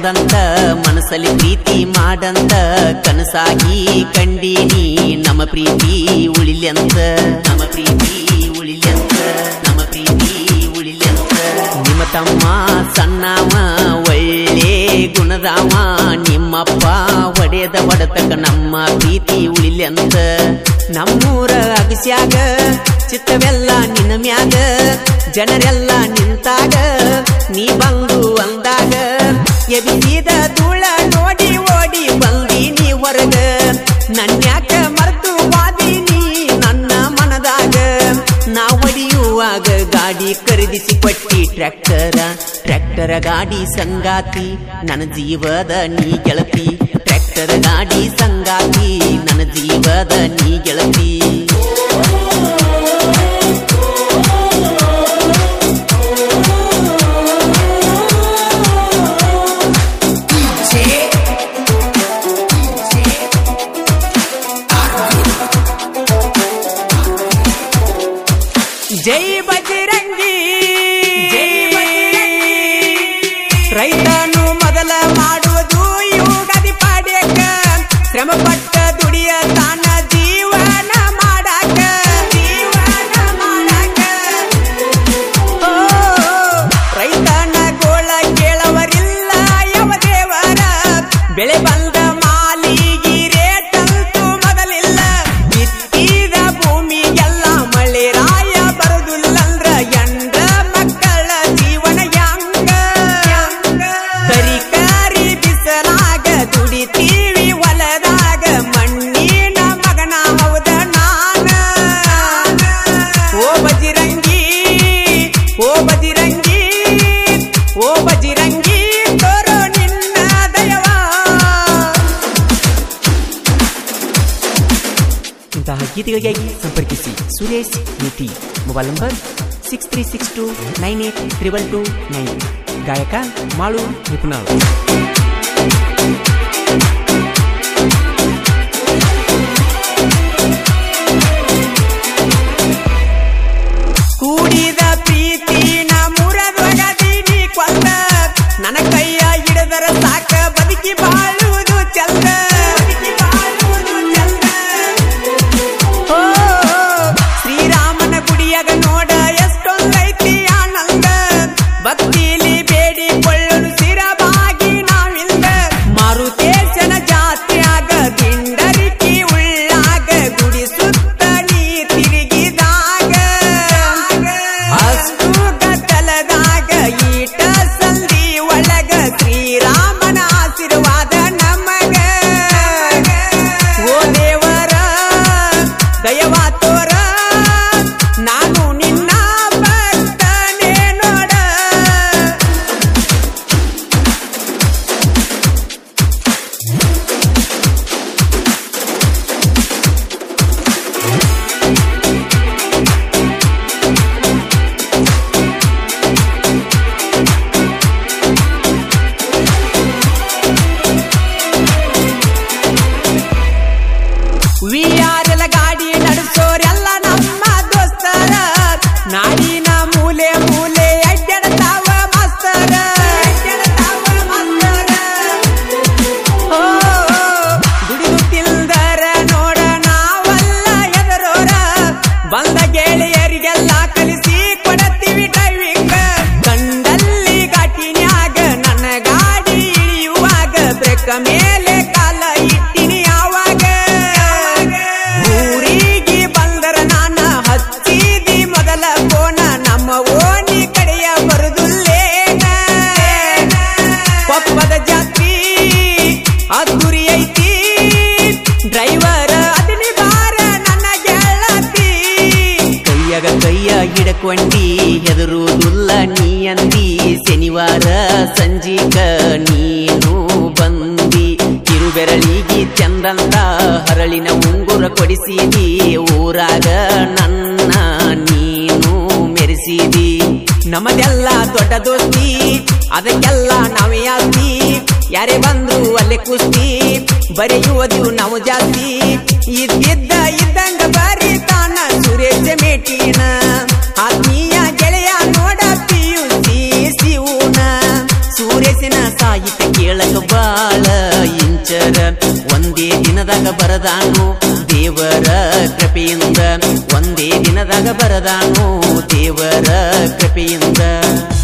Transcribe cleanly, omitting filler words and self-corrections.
ಬಂದಂತ ಮನಸ್ಸಲ್ಲಿ ಪ್ರೀತಿ ಮಾಡಂತ ಕನಸಾಗಿ ಕಂಡೀನಿ ನಮ್ಮ ಪ್ರೀತಿ ಉಳಿಲ್ಯಂತ ನಮ್ಮ ಪ್ರೀತಿ ಉಳಿಲ್ಯಂತ ನಮ್ಮ ಪ್ರೀತಿ ಉಳಿಲ್ಯಂತ ನಿಮ್ಮ ತಮ್ಮ ಸಣ್ಣವ ಒಳ್ಳೆ ಗುಣದಾವ ನಿಮ್ಮಪ್ಪ ಒಡೆದ ಒಡತಕ ನಮ್ಮ ಪ್ರೀತಿ ಉಳಿಲ್ಯಂತ ನಮ್ಮೂರ ಅಗಸ್ಯಾಗ ಚಿತ್ತವೆಲ್ಲ ನಿನ್ನ ಮ್ಯಾಗ ಜನರೆಲ್ಲ ನಿಂತಾಗ ನೀ ಬಂದು ಅಂದಾಗ ಎಬಿಸಿದ ಧೂಳ ನೋಡಿ ಓಡಿ ಬಂದೀನಿ ಹೊರಗ ನನ್ಯಾಕ ಮರೆತು ವಾದೀನಿ ನನ್ನ ಮನದಾಗ ನಾ ಹೊಡಿಯುವಾಗ ಗಾಡಿ ಖರೀದಿಸಿ ಕೊಟ್ಟಿ ಟ್ರ್ಯಾಕ್ಟರ ಗಾಡಿ ಸಂಗಾತಿ ನನ್ನ ಜೀವದ ನೀ ಗೆಳತಿ ಟ್ರ್ಯಾಕ್ಟರ್ ಗಾಡಿ ಸಂಗಾತಿ ನನ್ನ ಜೀವದ ನೀ ಗೆಳತಿ ಜೈ ಬಜರಂಗಿ ರೈತನು ಮೊದಲ ಮಾಡುವುದು ಯುಗಾದಿ ಪಾಡ್ಯಕ್ಕ ಶ್ರಮ ಪಟ್ಟ ದುಡಿಯ ತಾನ ಜೀವನ ಮಾಡಾಕ ರೈತನ ಗೋಳ ಕೇಳವರಿಲ್ಲ ಯಾವ ದೇವರ ಬೆಳೆ ಬಂದ ಮಾಲಿಗೆ ರೇಟಂತೂ ಮೊದಲಿಲ್ಲ ಬಿತ್ತಿದ ಭೂಮಿಗೆಲ್ಲ ಮಳೆ ರಾಯ ಬರುದಿಲ್ಲಂದ್ರ ಎಂಡ ಮಕ್ಕಳ ಜೀವನ ಯಾಂಗ ಕರಿ ಬಿಸಲಾಗ ದುಡಿತೀವಿ ಹೊಲದಾಗ ಮಣ್ಣಿನ ಮಗನ ಹೌದ ನಾನ ಓ ಬಜಿರಂಗಿ ಓ ಬಜಿರಂಗಿ ಓ ಬಜಿರಂಗಿ ತೋರೋ ನಿನ್ನ ದಯವ ಇಂತಹ ಗೀತೆಗಳಿಗಾಗಿ ಸಂಪರ್ಕಿಸಿ ಸುರೇಶ್ ಯುಟಿ ಮೊಬೈಲ್ ನಂಬರ್ 6362982229 ಗಾಯಕ ಮಾಳು ನಿಪುಣಾಳ್ ಕೂಡಿದ ಪ್ರೀತಿನ ಮುರದೊಗದೀನಿ ಕೊಂದ ನನ್ನ ಕೈಯ ಹಿಡಿದರ ಸಾಕ ಬದುಕಿ ಬಾಳುವುದು ಚಂದ ಓ ಶ್ರೀರಾಮನ ಗುಡಿಯಾಗ ನೋಡ ಎಷ್ಟೊಂದೈತಿ ಆನಂದ ಭಕ್ತಿಲಿ ಬೇಡಿಕೊಳ್ಳಲು ಸ್ಥಿರವಾಗಿ ನಾವಿಂದ ಮಾರುತೇಶನ ಜಾತ್ರೆಯಾಗ ದಿಂಡರಿಕಿ ಉಳ್ಳಾಗ ಗುಡಿ ಸುತ್ತ ನೀ ತಿರುಗಿದಾಗ ಅಷ್ಟು ಗದ್ದಲದಾಗ ಈಟ ಸಂಧಿ ಒಳಗ ಶ್ರೀರಾಮನ ಆಶೀರ್ವಾದ ನಮಗ ಓ ದೇವರ ದಯವಾ ತೋರ ನಾನು ನಿನ್ನ ಭಕ್ತನೇ ನೋಡ ವಿಆರ್ಎಲ್ ಗಾಡಿ ನಡೆಸೋರೆಲ್ಲ ನಮ್ಮ ದೋಸ್ತರ ನಾಡಿನ ಮೂಲೆ ಮೂಲೆ ಅಡ್ಡಾಡ್ತಾವ ಮಾಸ್ತರ ಓ ದುಡಿದು ತಿಲ್ದರ ನೋಡ ನಾವಲ್ಲ ಎದರೋರ ಬಂದ ಗೆಳೆಯರಿಗೆಲ್ಲ ಕಲಿಸಿ ಕೊಡತ್ತೀವಿ ಡ್ರೈವಿಂಗ್ ಕಂಡಲ್ಲಿ ಘಾಟಿನ್ಯಾಗ ನನ್ನ ಗಾಡಿ ಇಳಿಯುವಾಗ ಬ್ರೇಕ್ ಮೇಲೆ ಕಾಲ ಇಟ್ಟಿನಿ ಯಾವಾಗ ಊರಿಗೆ ಬಂದರ ನಾನ ಹಚ್ಚಿದಿ ಮೊದಲ ಕೋನ ನಮ್ಮ ಓಣಿ ಕಡೆಯ ಬರುದುಲ್ಲೇನ ಕೊಪ್ಪದ ಜಾತ್ರಿ ಅದ್ದೂರಿ ಐತಿ ಡ್ರೈವರ್ ಅದನಿ ಬಾರ ನನ್ನ ಗೆಳತಿ ಕೈಯ ಹಿಡಕೊಂಡಿ ಹೆದರುವುದಿಲ್ಲ ನೀ ಅಂದಿ ಶನಿವಾರ ಸಂಜಿಕ ನೀನು ಬಂದಿ ಕಿರುಬೆರಳಿಗೆ ಚಂದಂತ ಹರಳಿನ ಉಂಗುರ ಕೊಡಿಸಿದಿ ಊರಾಗ ನನ್ನ ನೀನು ಮೆರೆಸಿದಿ ನಮ್ಮದೆಲ್ಲ ದೊಡ್ಡ ದೋಸ್ತಿ ಅದಕ್ಕೆಲ್ಲ ನಾವೇ ಆಸ್ತಿ ಯಾರೇ ಬಂದ್ರು ಅಲ್ಲೇ ಕುಸ್ತಿ ಬರೆಯುವುದು ನಾವು ಜಾಸ್ತಿ ಇದ್ದಂಗ ಬರೀತಾನ ಸುರೇಶ ಮೇಟಿನ ಆತ್ಮೀಯ ಗೆಳೆಯ ನೋಡ ಪಿಯುಸಿ ಶಿವನ ಸುರೇಶನ ಸಾಯ ಸಾಹಿತ್ಯ ಕೇಳಕ ಬಾಳ ಇಂಚರ ಒಂದೇ ದಿನದಾಗ ಬರದಾನು ದೇವರ ಕೃಪೆಯಿಂದ ಒಂದೇ ದಿನದಾಗ ಬರದಾನು ದೇವರ ಕೃಪೆಯಿಂದ